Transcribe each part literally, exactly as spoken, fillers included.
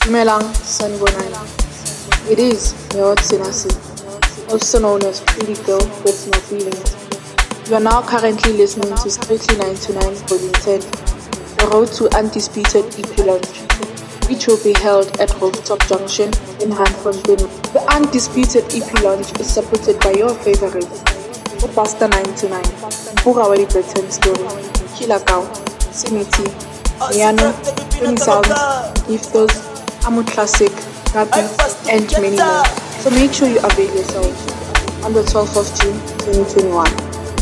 Dumelang Sanibonani. It is Meot Senasi, also known as Pretty Girl with No Feelings. You are now currently listening to Strictly nine to nine Volume ten, The Road to Undisputed E P Launch, which will be held at Rooftop Junction in Randfontein. The Undisputed E P Launch is supported by your favorites, Buster nine to nine, Burawali Britain Story, Kilakau, Simiti, Miano, twenty Sounds, Giftos, Amu Classic, Gabi, and many more. So make sure you avail yourself on the twelfth of June twenty twenty-one.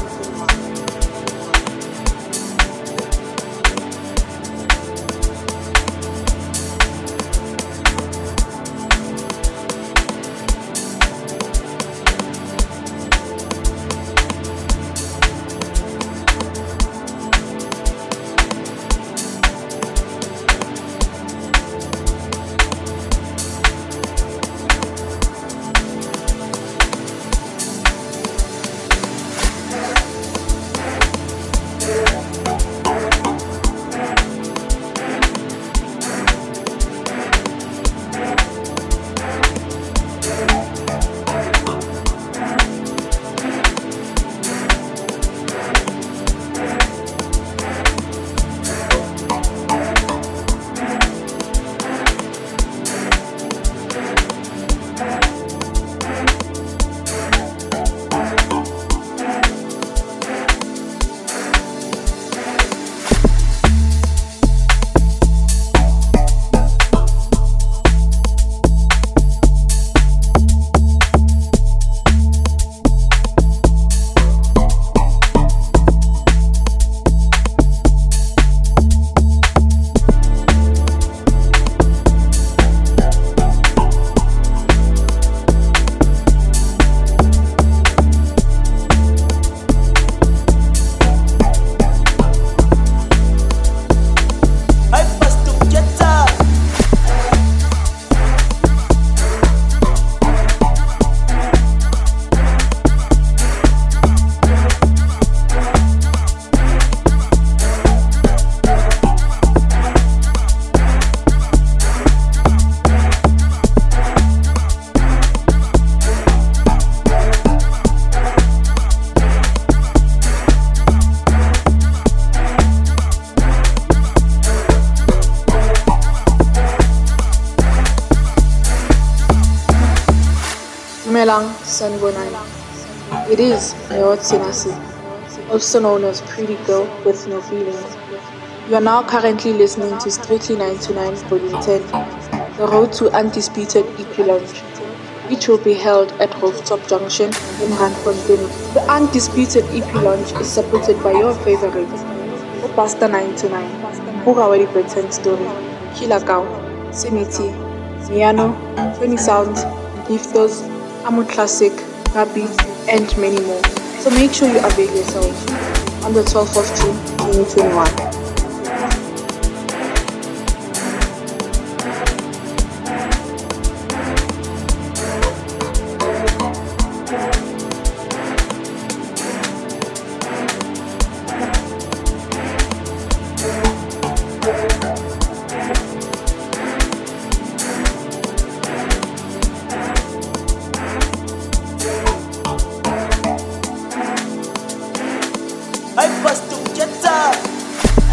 Dumelang Sanibonani. It is Meot Senasi, also known as Pretty Girl with No Feelings. You are now currently listening to Strictly nine to nine Volume ten, The Road to Undisputed E P Launch, which will be held at Rooftop Junction in Randfontein. The Undisputed E P Launch is supported by your favorites, Buster nine to nine, Burawali Britain Story, Kilakau, Simiti, Miano, twenty Sounds, Giftos, Amu Classic, Gabi, and many more. So make sure you avail yourself on the twelfth of June twenty twenty-one. I bust to get up.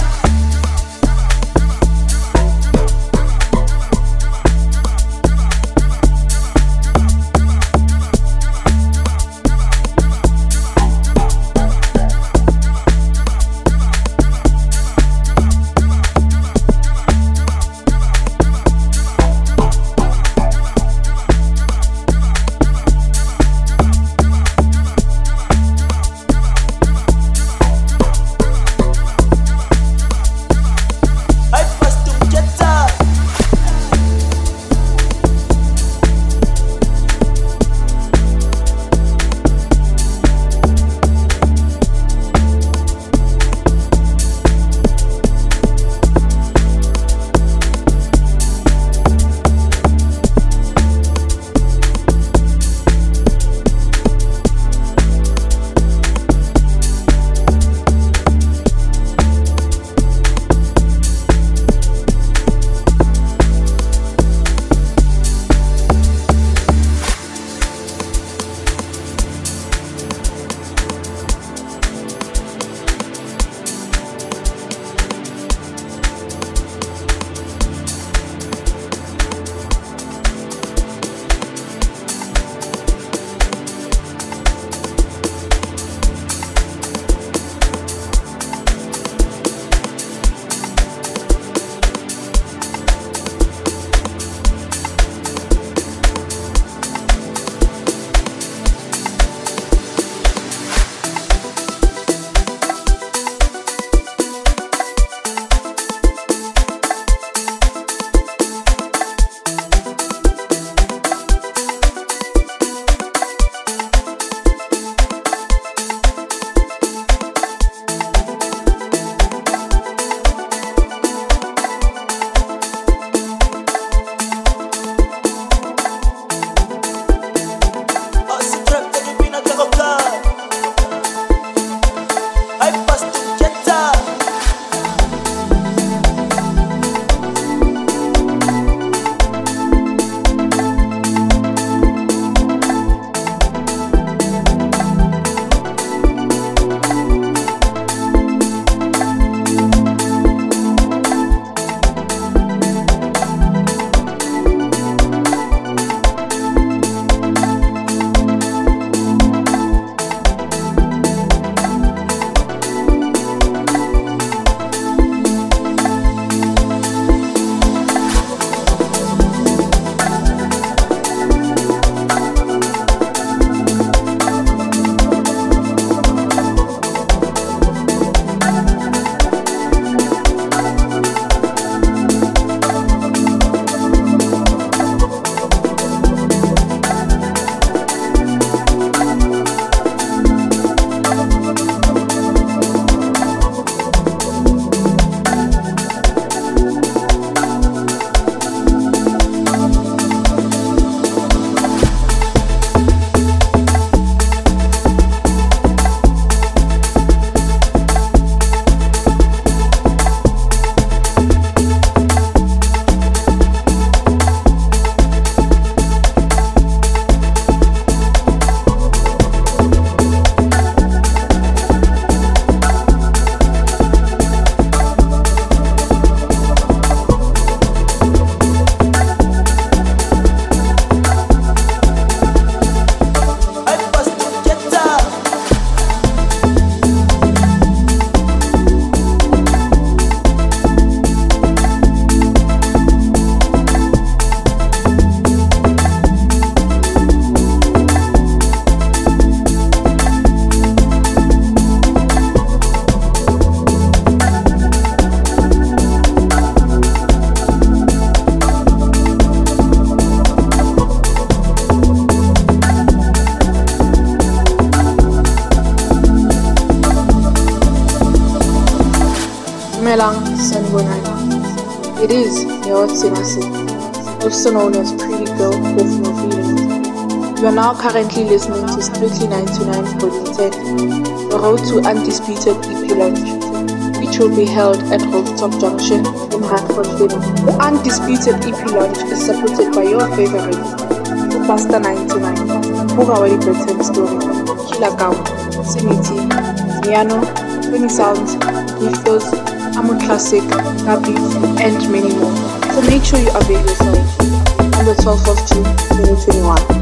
Dumelang Sanibonani. It is Meot Senasi, also known as Pretty Girl with No Feelings. You are now currently listening to Strictly nine to nine Volume ten, the road to undisputed E P launch, which will be held at Rooftop Junction in Randfontein. The undisputed E P launch is supported by your favorites, Pasta ninety-nine, Bugawali Bedtime Story, Killer Cow, Simiti, Miano, twenty Sounds, Giftos, Amon Classic, Gabi, and many more. So make sure you avail yourself on the twelfth of June twenty twenty-one.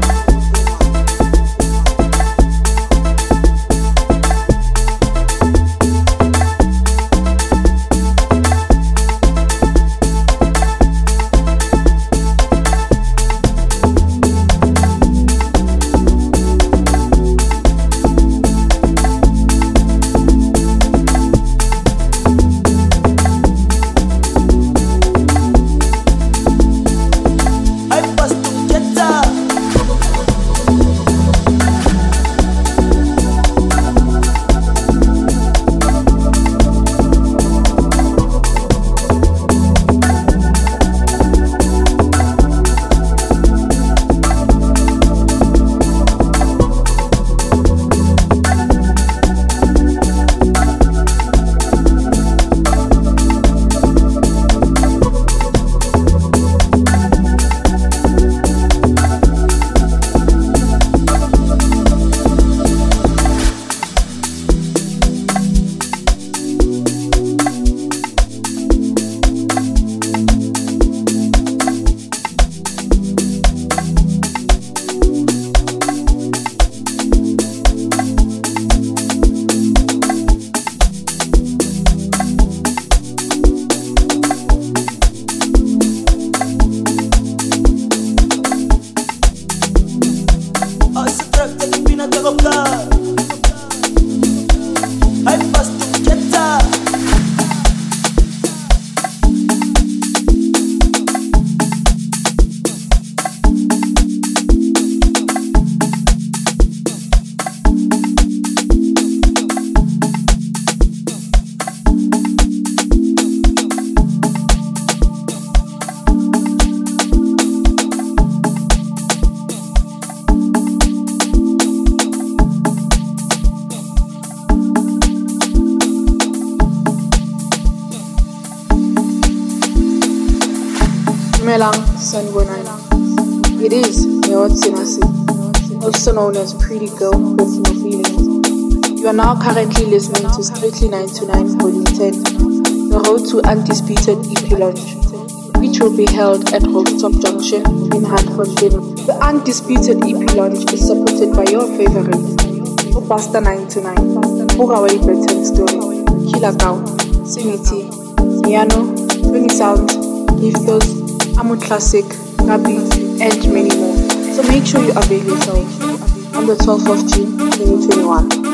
Dumelang Sanibonani. It is Meot Senasi, also known as Pretty Girl with No Feelings. You are now currently listening to Strictly nine to nine Volume ten, the road to undisputed E P launch, which will be held at Rooftop Junction in Randfontein. The undisputed E P launch is supported by your favorites, Pasta ninety-nine, Bugawali Bedtime Story, Killer Cow, Simiti, Miano, twenty Sounds, Giftos, Amon Classic, Gabi, and many more. So make sure you avail yourself on the twelfth of June twenty twenty-one.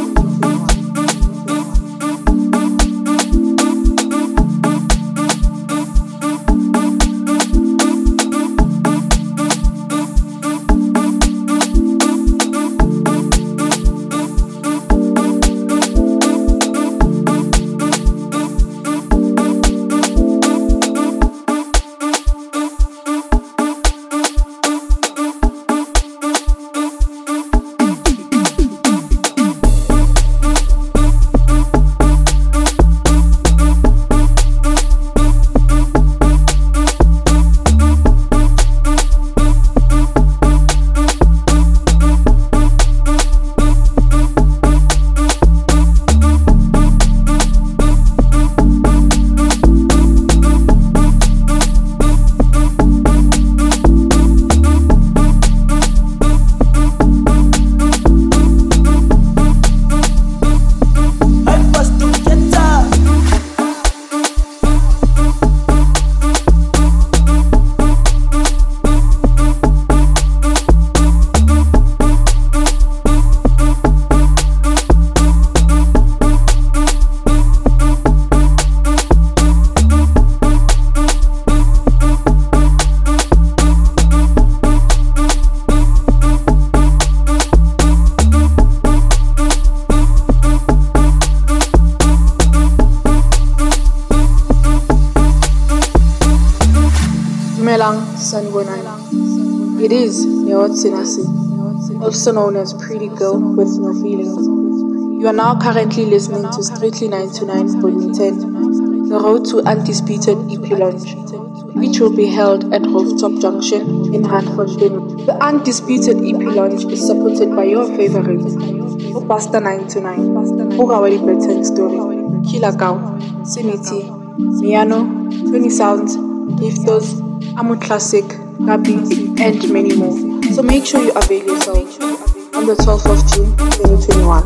Dumelang Sanibonani. It is Neot Sinasi, also known as Pretty Girl with No Feelings. You are now currently listening to Strictly nine to nine Volume ten, The Road to Undisputed E P Launch, which will be held at Rooftop Junction in Randfontein. The Undisputed E P Launch is supported by your favorites, Opasta nine to nine, Ugawali Bedtime Story, Kilakau, Siniti, Miano, twenty Sounds, Giftos, Amu Classic, Gabi, and many more. So make sure you avail yourself on the twelfth of June twenty twenty-one.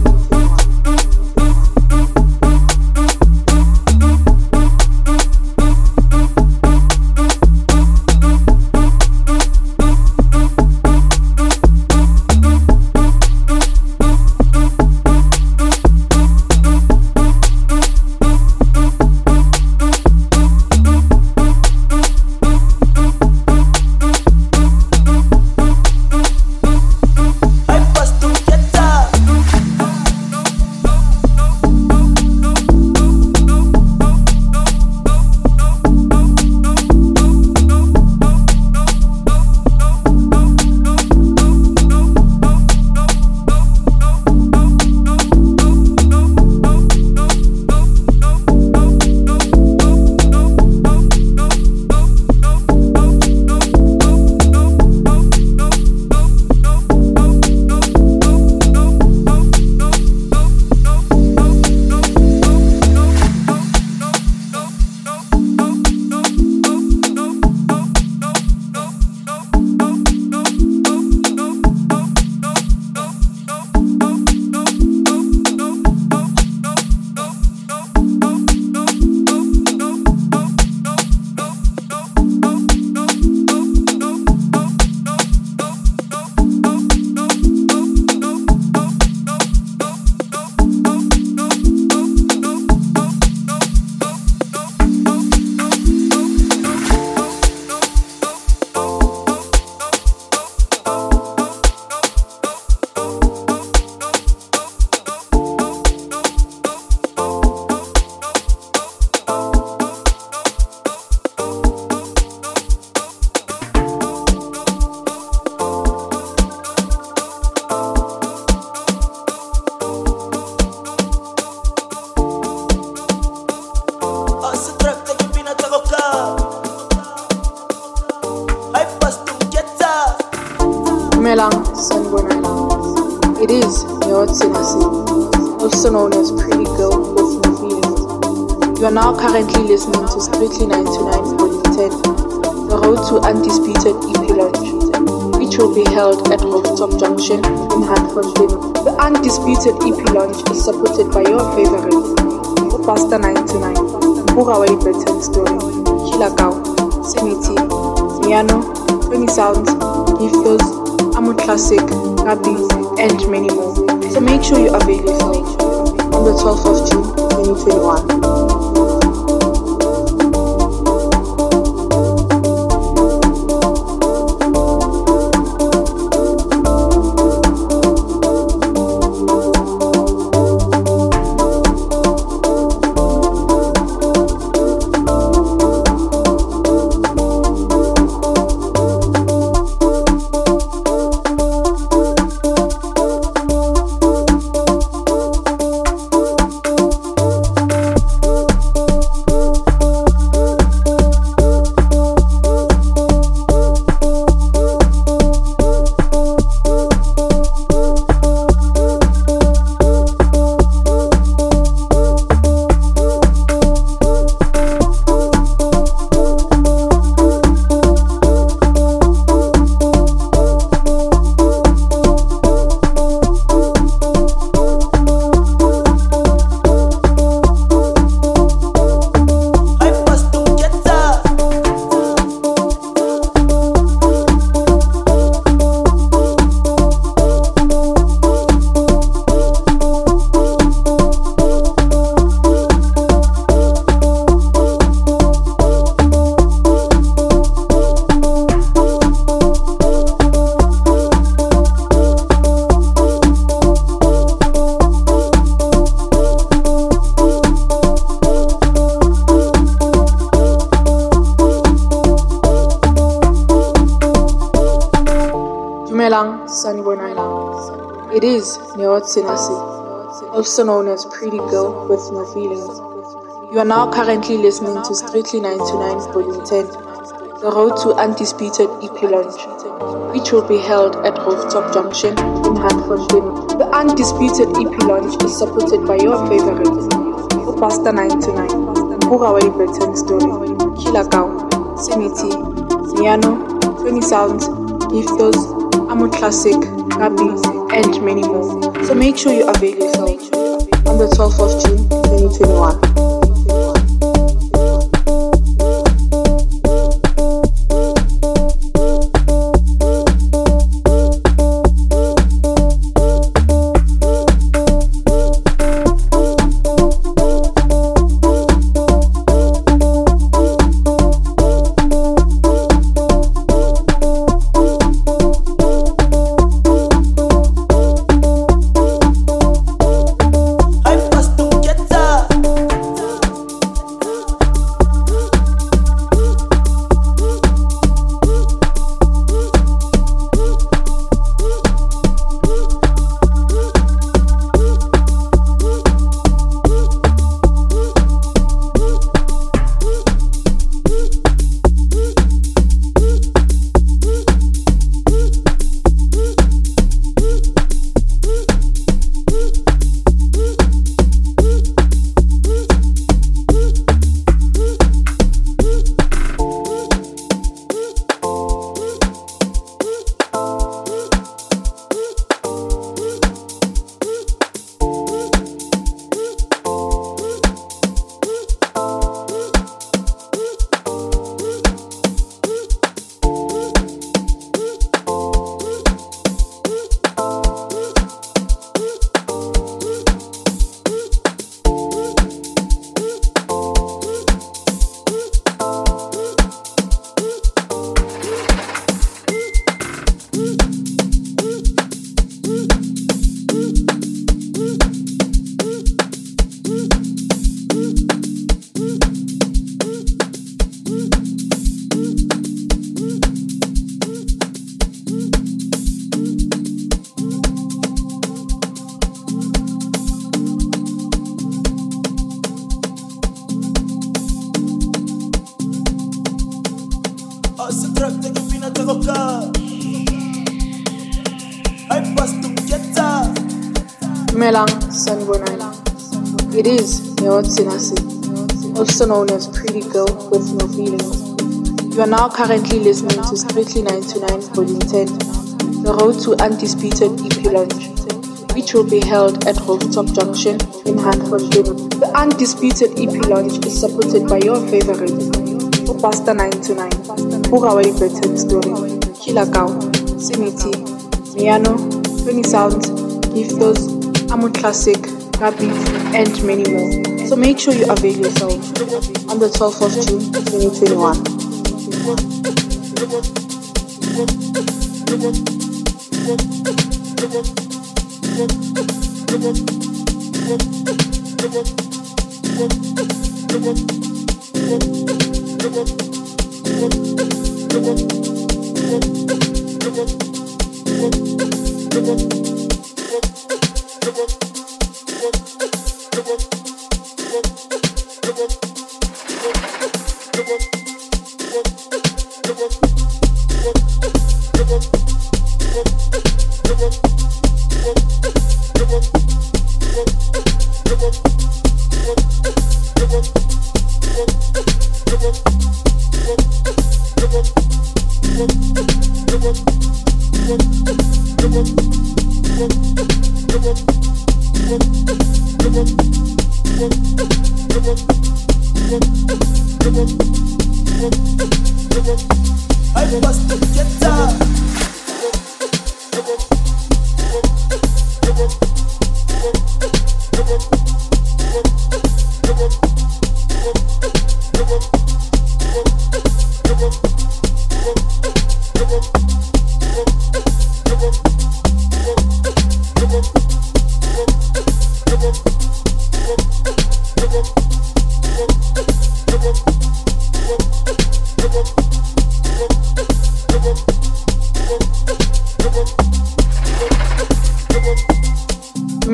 Dumelang Sanibonani. It is Neot Sinasi, also known as Pretty Girl with No Feelings. You are now currently listening to Strictly nine to nine Volume ten, The Road to Undisputed E P Launch, which will be held at Rooftop Junction in Randfontein. The Undisputed E P Launch is supported by your favorites, Opasta nine to nine, Ugawali Bedtime Story, Kilakau, Siniti, Miano, twenty Sounds, Giftos, Amu Classic, Gabi, and many more. So make sure you avail yourself on the twelfth of June twenty twenty-one. Sanibonani. It is Neot Sinasi, also known as Pretty Girl with No Feelings. You are now currently listening to Strictly nine two nine Volume ten, the road to undisputed E P launch, which will be held at Rooftop Junction in Handfontein. The undisputed E P launch is supported by your favorites, Pasta nine two nine, Burawali Breton Story, Kilakau, Semiti, Miano, twenty Sounds, Giftos, Amo Classic, Gabi, and many more. So make sure you avail yourself on the twelfth of June twenty twenty-one. Melang Sanibonani. It is Neot Sinasi, also known as Pretty Girl with No Feelings. You are now currently listening to Strictly nine two nine Volume ten, the road to undisputed E P launch, which will be held at Rooftop Junction in Handfontein. The undisputed E P launch is supported by your favorites, Pasta nine two nine, Burawali Breton Story, Kilakau, Semiti, Miano, twenty Sounds, Giftos, Amo Classic, Gabi, and many more. So make sure you avail yourself on the twelfth of June twenty twenty-one.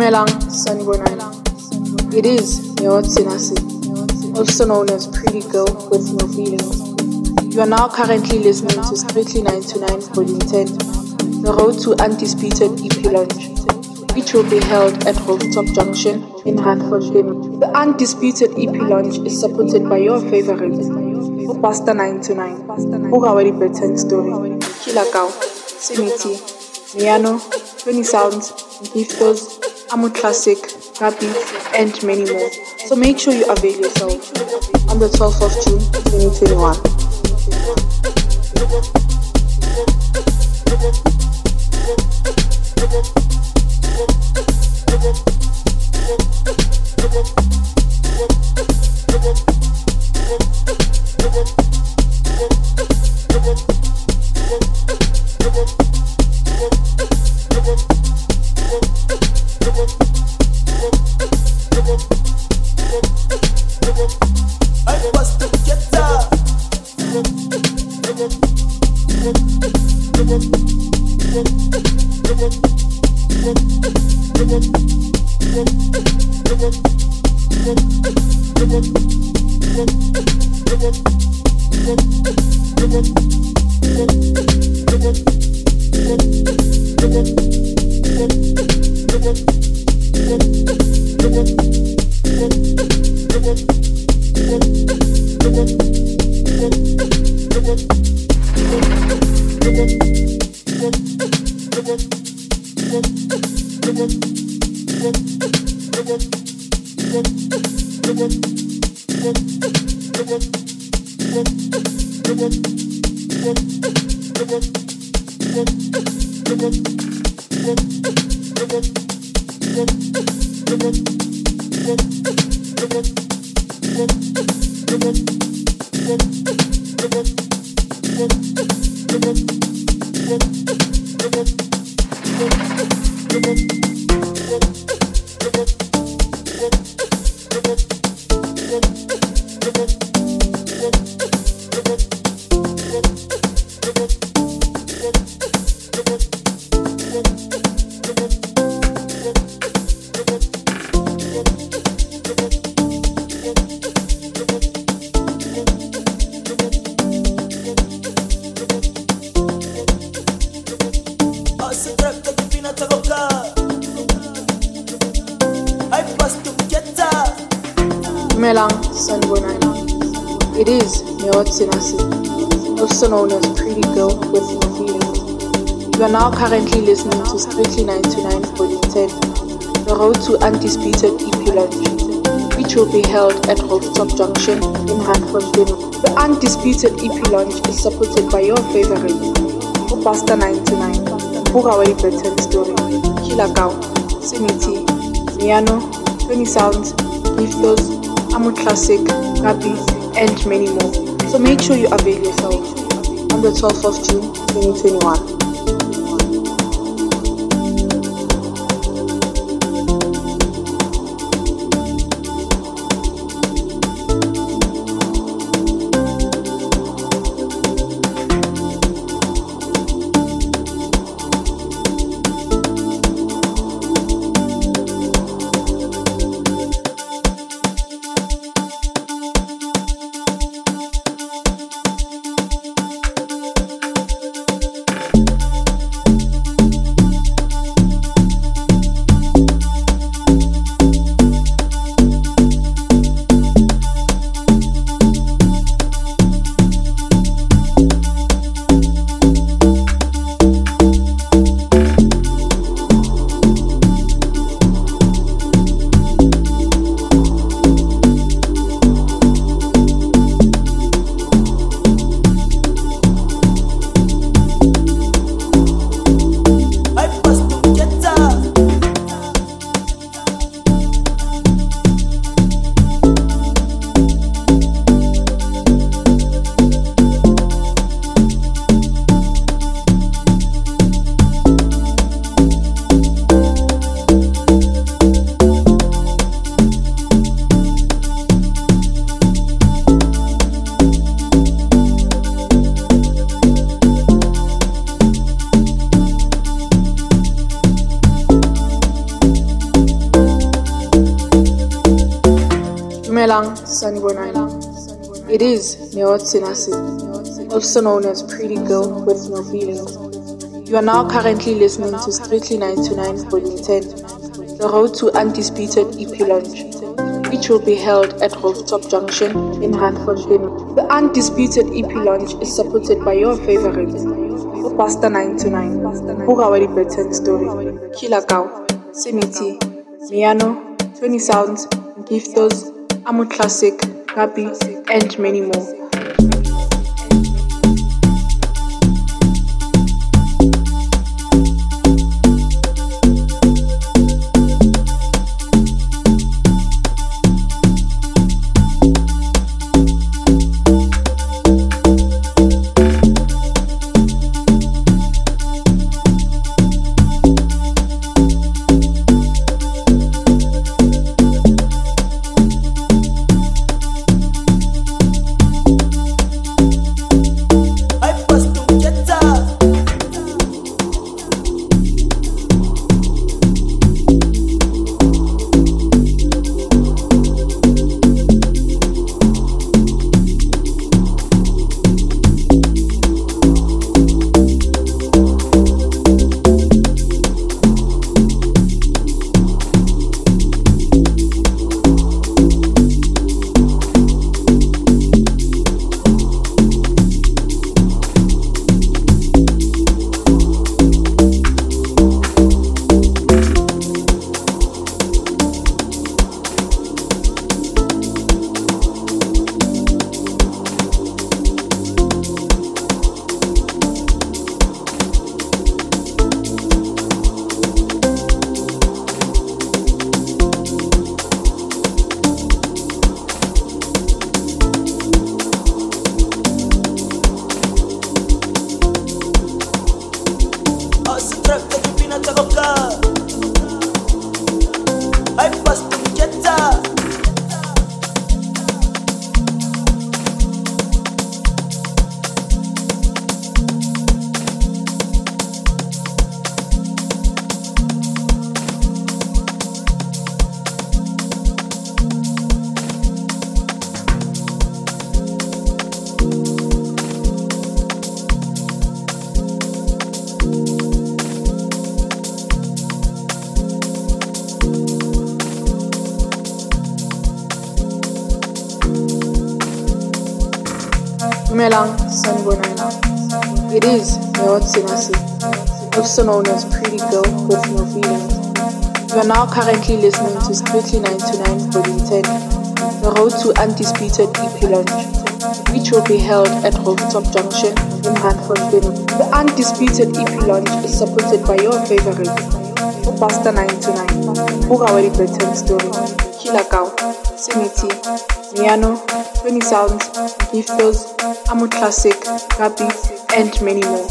Dumelang Sanibonani. It is Meot Sinasi, also known as Pretty Girl with No Feelings. You are now currently listening to Strictly nine to nine Volume ten, The Road to Undisputed E P Launch, which will be held at Rooftop Junction in Randfontein. The Undisputed E P Launch is supported by your favorite, Pasta nine to nine, Bugawari Bedtime Story, Kilakau, Simiti, Miano, twenty Sounds, Giftos, Amo Classic, Gabi, and many more. So make sure you avail yourself on the twelfth of June twenty twenty-one. Dumelang Sanibonani. It is Meot Sinasi, also known as Pretty Girl with No Feelings. You are now currently listening to Strictly nine to nine Volume ten, The Road to Undisputed E P Launch, which will be held at Rooftop Junction in Randfontein. The Undisputed E P Launch is supported by your favorite, Pasta nine to nine, Bugawari Bedtime Story, Kilakau, Simiti, Miano, twenty Sounds, Giftos, Amo Classic, Gabi, and many more. So make sure you avail yourself on the twelfth of June twenty twenty-one. Sanibonani. It is Neot Sinasi, also known as Pretty Girl with No Feelings. You are now currently listening to Strictly nine two nine Volume ten, the road to undisputed E P launch, which will be held at Rooftop Junction in Randfontein. The undisputed E P launch is supported by your favorite, Pasta nine two nine, Hugawari Bedtime Story, Killer Cow, Semiti, Miano, twenty Sounds, Giftos, Amu Classic, Gabi, and many more. Dumelang, Sanibonani. It is Neot Sinasi, also known as Pretty Girl with No Feelings. You are now currently listening to Strictly nine two nine Volume ten, the road to undisputed E P launch, which will be held at Rooftop Junction in Randfontein. The undisputed E P launch is supported by your favorite, Pasta nine two nine, Hugawari Bedtime Story, Killer Cow, Semiti, Miano, twenty Sounds, Giftos, Amu Classic, Gabi, and many more.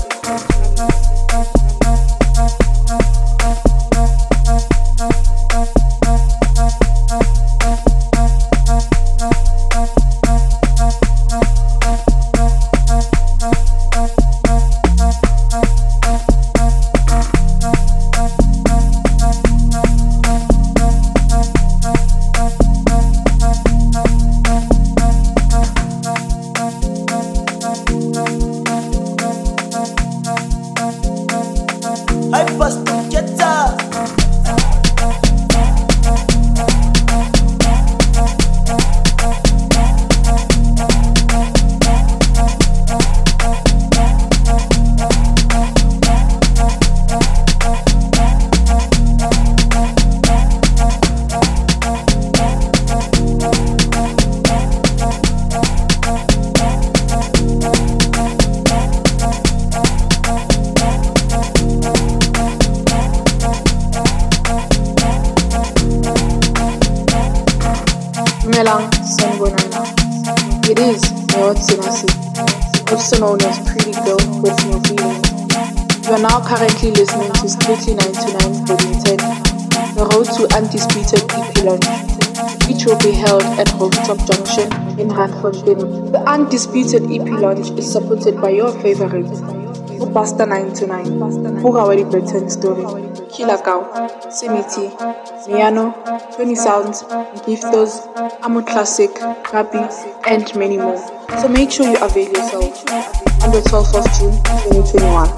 Dumelang, Sanibonani. It is Neot Sinasi, also known as Pretty Girl with No Feelings. You are now currently listening to Strictly nine two nine Volume ten, the road to undisputed E P launch, which will be held at Rooftop Junction in Randfontein. The undisputed E P launch is supported by your favorite, Pasta nine two nine, Hugawari Bedtime Story, Kilakau, Semiti, Miano, twenty Sounds, Giftos, Amo Classic, Gabi, and many more. So make sure you avail yourself on the twelfth of June twenty twenty-one.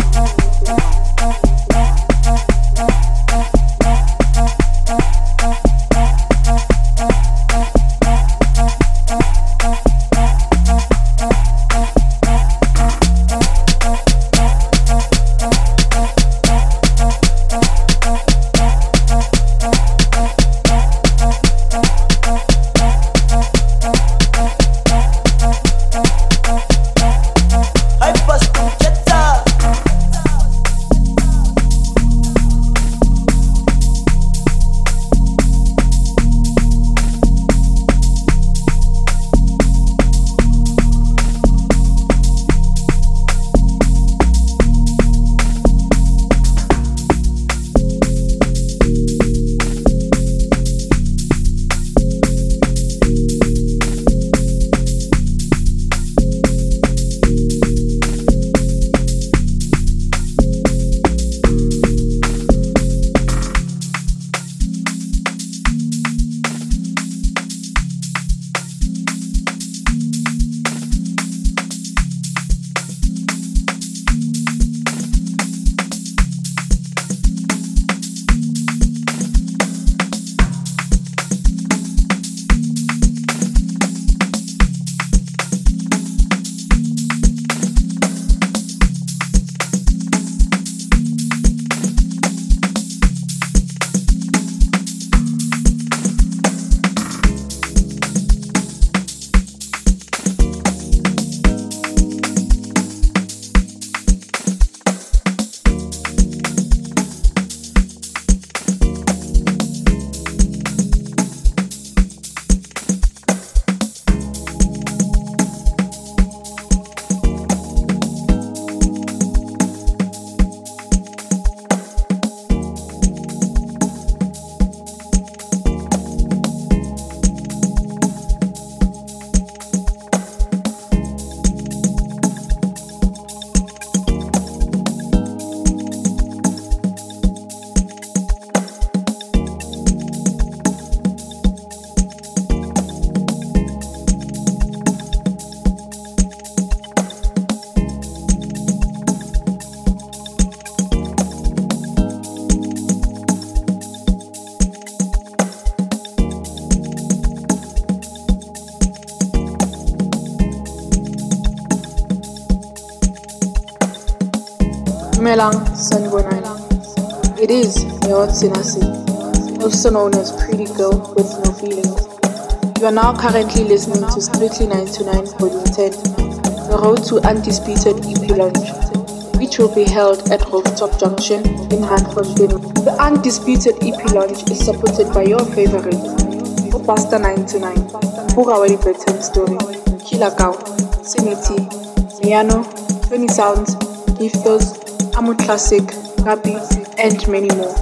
Dumelang Sanibonani. It is Meot Sinasi, also known as Pretty Girl with No Feelings. You are now currently listening to Strictly nine two nine Volume ten, the road to undisputed E P launch, which will be held at Rooftop Junction in Randfontein. The undisputed E P launch is supported by your favorite, Opasta nine two nine, Burawali Bedtime Story, Kilakau, Semiti, Miano, twenty Sounds, Giftos, Amo Classic, Gabi, and many more.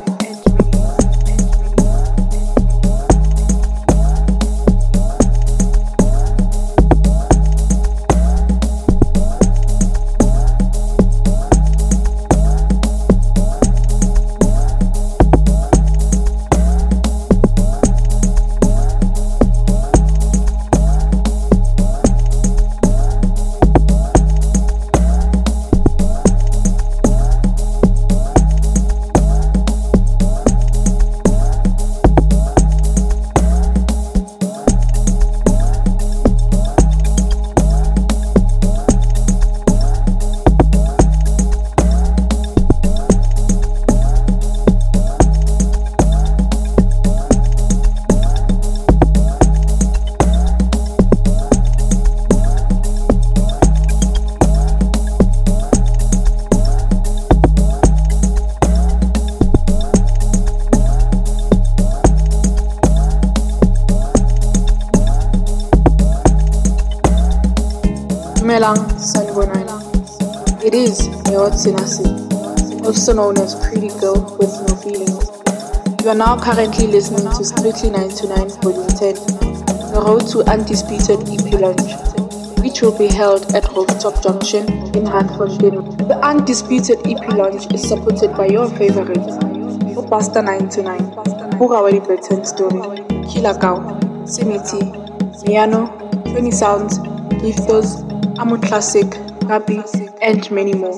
Dumelang Sanibonani. It is Meot Sinasi, also known as Pretty Girl with No Feelings. You are now currently listening to Strictly nine two nine Volume ten, the road to undisputed E P launch, which will be held at Rooftop Junction in Randfontein. The undisputed E P launch is supported by your favorite, Opasta nine to nine, Burawadi Britain Story, Kilakau, Simiti, Miano, twenty Sounds, Giftos, Amu Classic, Gabi, and many more.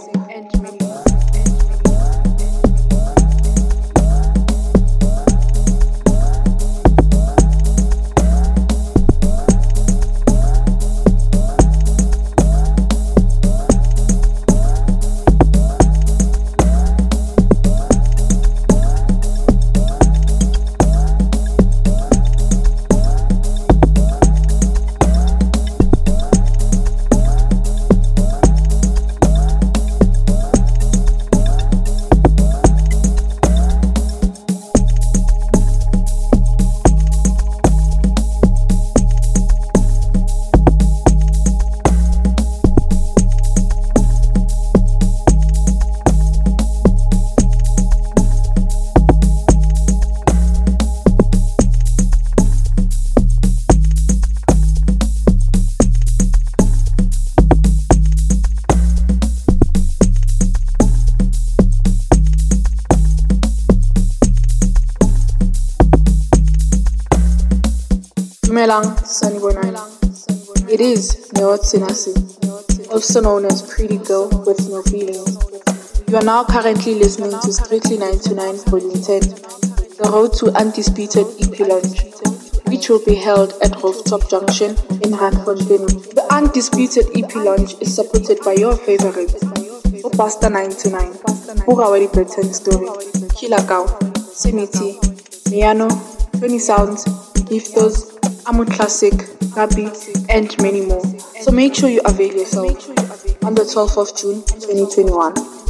Dumelang, Sanibonani. It is Neot Sinasi, also known as Pretty Girl with No Feelings. You are now currently listening to Strictly nine to nine Volume ten, the road to undisputed E P launch, which will be held at Rooftop Junction in Randfontein. The undisputed E P launch is supported by your favorite, Opasta nine to nine, Burawadi Britain Story, Kilakau, Simiti, Miano, twenty Sounds, Giftos, Amu Classic, Gabi, and many more. So make sure you avail yourself on the twelfth of June twenty twenty-one.